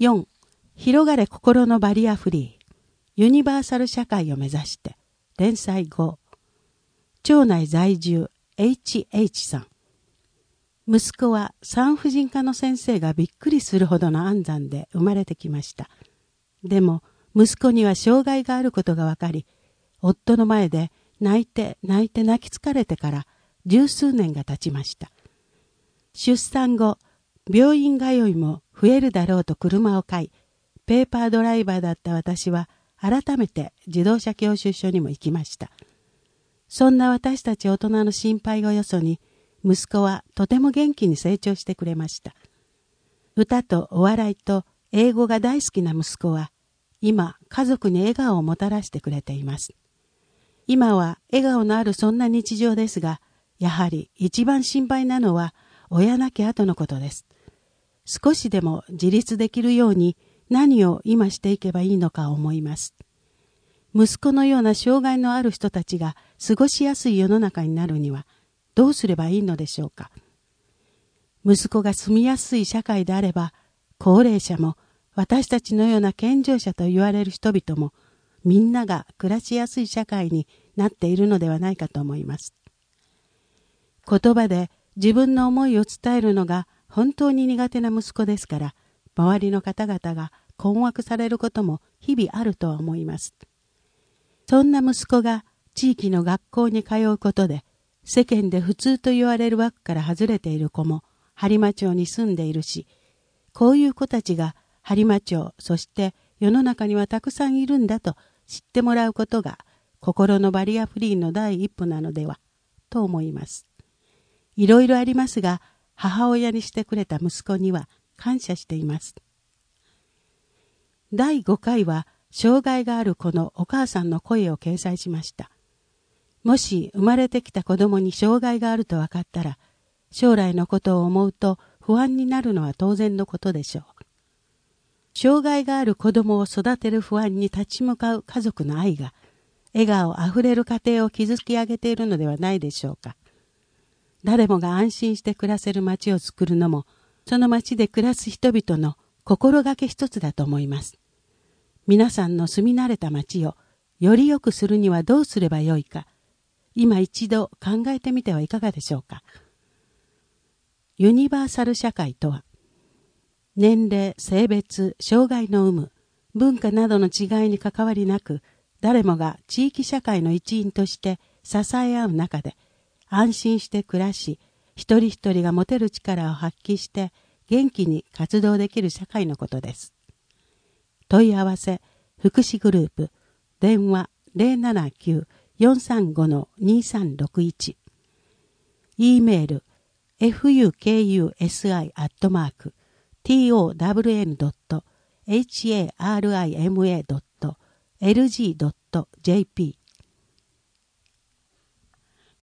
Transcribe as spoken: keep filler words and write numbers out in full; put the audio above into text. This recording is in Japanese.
よん. 広がれ心のバリアフリー。ユニバーサル社会を目指して。連載ご。町内在住 エイチエイチ さん。息子は産婦人科の先生がびっくりするほどの安産で生まれてきました。でも息子には障害があることがわかり、夫の前で泣いて泣いて泣き疲れてから十数年が経ちました。出産後、病院通いも増えるだろうと車を買い、ペーパードライバーだった私は改めて自動車教習所にも行きました。そんな私たち大人の心配をよそに、息子はとても元気に成長してくれました。歌とお笑いと英語が大好きな息子は、今家族に笑顔をもたらしてくれています。今は笑顔のあるそんな日常ですが、やはり一番心配なのは親亡き後のことです。少しでも自立できるように何を今していけばいいのか思います。息子のような障害のある人たちが過ごしやすい世の中になるにはどうすればいいのでしょうか。息子が住みやすい社会であれば、高齢者も私たちのような健常者と言われる人々もみんなが暮らしやすい社会になっているのではないかと思います。言葉で自分の思いを伝えるのが本当に苦手な息子ですから、周りの方々が困惑されることも日々あるとは思います。そんな息子が地域の学校に通うことで、世間で普通と言われる枠から外れている子も播磨町に住んでいるし、こういう子たちが播磨町、そして世の中にはたくさんいるんだと知ってもらうことが心のバリアフリーの第一歩なのではと思います。いろいろありますが、母親にしてくれた息子には感謝しています。だいごかいは障害がある子のお母さんの声を掲載しました。もし生まれてきた子供に障害があると分かったら、将来のことを思うと不安になるのは当然のことでしょう。障害がある子供を育てる不安に立ち向かう家族の愛が、笑顔あふれる家庭を築き上げているのではないでしょうか。誰もが安心して暮らせる街を作るのも、その街で暮らす人々の心がけ一つだと思います。皆さんの住み慣れた街をより良くするにはどうすればよいか、今一度考えてみてはいかがでしょうか。ユニバーサル社会とは、年齢、性別、障害の有無、文化などの違いに関わりなく、誰もが地域社会の一員として支え合う中で、安心して暮らし、一人一人が持てる力を発揮して元気に活動できる社会のことです。問い合わせ、福祉グループ、電話 ゼロななきゅう よんさんご にさんろくいち、e メール エフユーケーユーエスアイ アットマーク トウエヌ ドット ハーマ ドット エルジー ドット ジェーピー